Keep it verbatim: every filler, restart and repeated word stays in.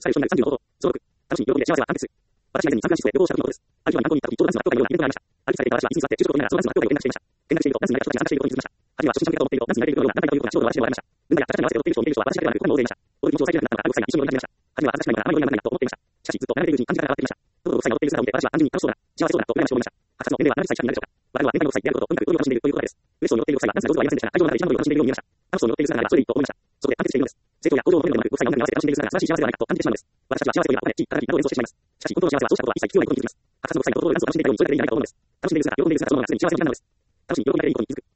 される人になるさんじゅうのこと。増録。楽しみ、喜びで幸せは完結。私は以前にサンフランシスコへ旅行した時のことです。ある日は日本に行った時、ちょうどダンスの学校がいるようなイベントがありました。ある日されていた私は椅子に座って昼食を取りながらそのダンスの学校がいる連絡していました。見学していると、ダンスに慣れた人たちが参加していることに気づきました。初めは初心者向けだと思っていると、ダンスに慣れているような、仲間がいるということがちょうど私に笑いました。文化や価値観に合わせて踊っている人を見ている人は私だけではなく他にも大勢いました。踊り気持ちを抑えきれなくなったのか、あるろくさいが一緒に踊り始めました。初めは恥ずかしながらあまり踊れないなと思っていました。しかしずっと慣れているうちに感じ方が変わってきました。どうぞろくさいが踊っている姿を見て私は単純に楽しそうだ、幸せそうだと羨ましく思いました。発達の年齢はななじゅっさい近くになるでしょうか。我々は年配ろくさいであることと、とにかく踊りを楽しんでいるということです。嬉しそうに踊っているろくさいはダンスが上手ではありませんでしたが、会場の中で一番踊りを楽しんでいるように見えました。楽しそうに踊っている姿がそれでいいと思いました。そこで完結しているのです。成長や行動を褒めるのではなく、ろくさいが音楽に合わせて楽しんでいる姿が素晴らしい幸せではないかと感じてしまうのです。私たちは幸せというのはお金、地位、働きなどを連想してしまいます。しかし、本当の幸せはそうしたことは一切必要ないことに気づきます。発達のろくさいの踊りをダンスを楽しんでいたようにそれだけでいいんじゃないかと思うのです。楽しんでいる姿、喜んでいる姿そのものがすでに幸せになるのです。楽しみ、喜びだけでいいことに気づく。